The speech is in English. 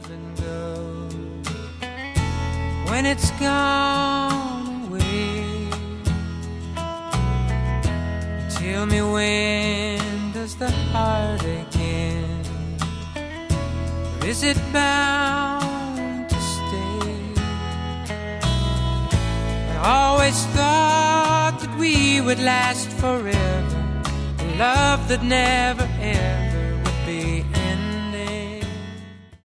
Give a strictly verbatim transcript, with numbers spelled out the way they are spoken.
comes and goes. When it's gone away, tell me, when does the heartache end? Or is it bound to stay? I always thought that we would last forever, a love that never ends.